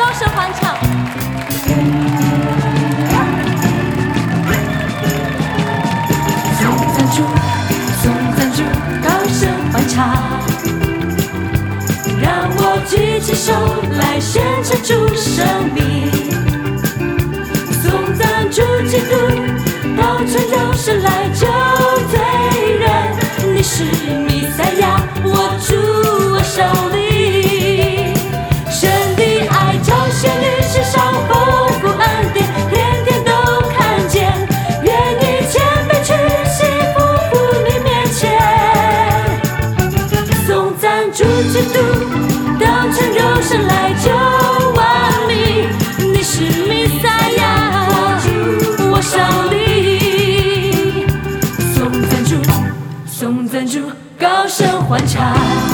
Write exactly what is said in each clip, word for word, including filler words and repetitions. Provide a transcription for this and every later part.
高声欢唱。 送赞助，送赞助，高声欢唱，让我举起手来宣称主生命。送赞助基督，道成肉身来救罪人。你是弥赛亚，我主我上帝。神的爱彰显于世上丰富恩典，天天都看见。愿你谦卑屈膝，匍匐你面前。颂赞主基督，道成肉身来救万民。你是弥赛亚，我主我上帝。颂赞主，颂赞主，高声欢唱，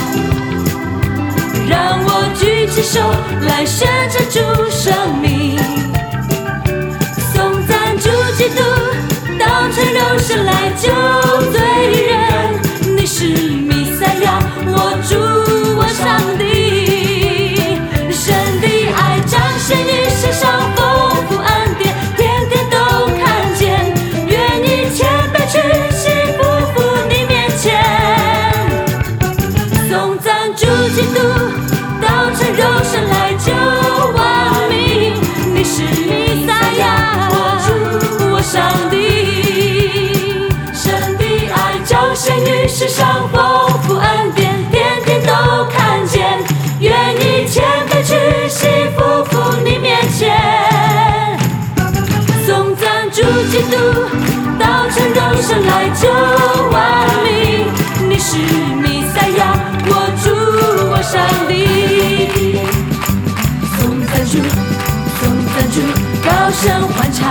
让我举起手来宣称主生命。颂赞主基督，道成肉身来救罪人。你是弥赛亚，我主我上帝。神的爱彰显于世上丰富恩典，天天都看见。愿你谦卑屈膝，匍匐你面前。颂赞主基督，道成肉身来救万民。你是弥赛亚，我主我上帝。神的爱彰显于世上丰富恩典，天天都看见。愿你谦卑屈膝，匍匐你面前。颂赞主基督，道成肉身来救万民。你是弥赛亚，我主我上帝。颂赞主，颂赞主，高声欢唱，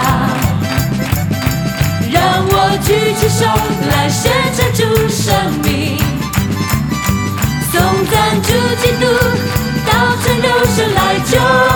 让我举起手来宣称主生命。颂赞主基督，道成肉身来救